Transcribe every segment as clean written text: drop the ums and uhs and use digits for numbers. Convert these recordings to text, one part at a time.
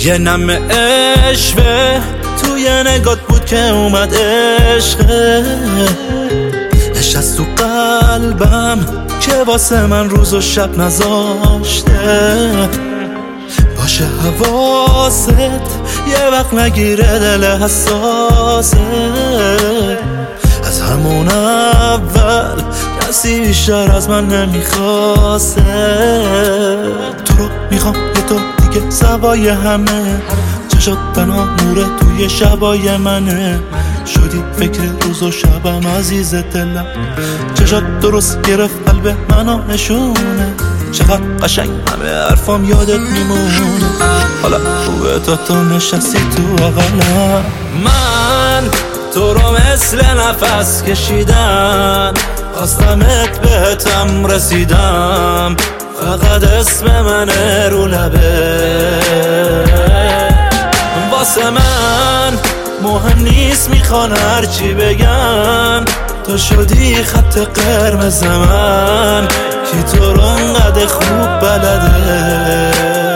یه نم عشقه توی نگات بود که اومد عشقه، نشست تو قلبم که واسه من روز و شب نذاشته. باشه حواست یه وقت نگیره دل حساسه، از همون اول کسی بیشتر از من نمیخواسته. تو رو میخوام یه تو دیگه سوای همه، چشات تنها نوره توی شبای منه. شدی فکر روز و شبم عزیز دلم، چشات درست گرفت قلب منو نشونه. چقدر قشنگ همه حرفام یادت میمونه، حالا خوبه تو نشستی تو اقلم. من تو رو مثل نفس کشیدم، خواستمت بهتم رسیدم، فقط اسم منه رو لبه. واسه من مهم نیست میخوان هرچی بگن، تو شدی خط قرمز من، کی تو رو انقدر خوب بلده.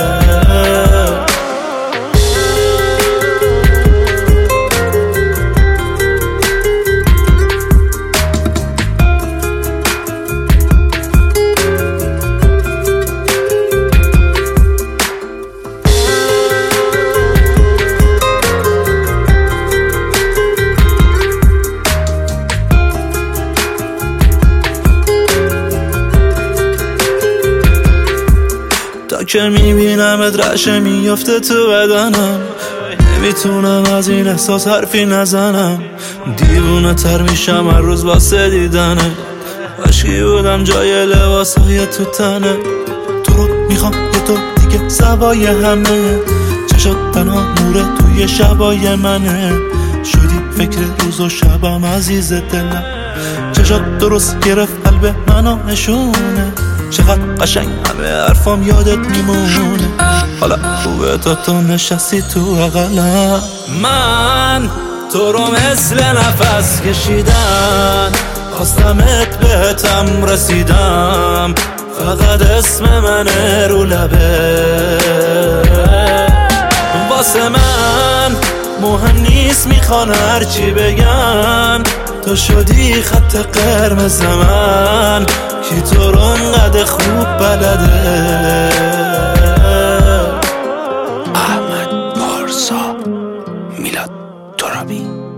تا که میبینمت رعشه میافته تو بدنم، نمیتونم از این احساس حرفی نزنم. دیوونه تر میشم هر روز واسه دیدنه، عشقی بودم جای لباسای تو تنه. تو رو میخوام یه تو دیگه سوای همه، چشات تنها نوره توی شبای منه. شدی فکر روز و شبم عزیز دلم، چشات درست گرفت قلب منو نشونه. چقدر قشنگ همه حرفام یادت میمونه، حالا خوبه تو نشستی تو اقلم. من تو رو مثل نفس کشیدم، خواستمت بهتم رسیدم، فقط اسم منه رو لبه. واسه من مهم نیست میخوان هرچی بگن، تو شدی خط قرمز من، کی تو رو انقدر خوب بلده. احمد پارسا، میلاد ترابی.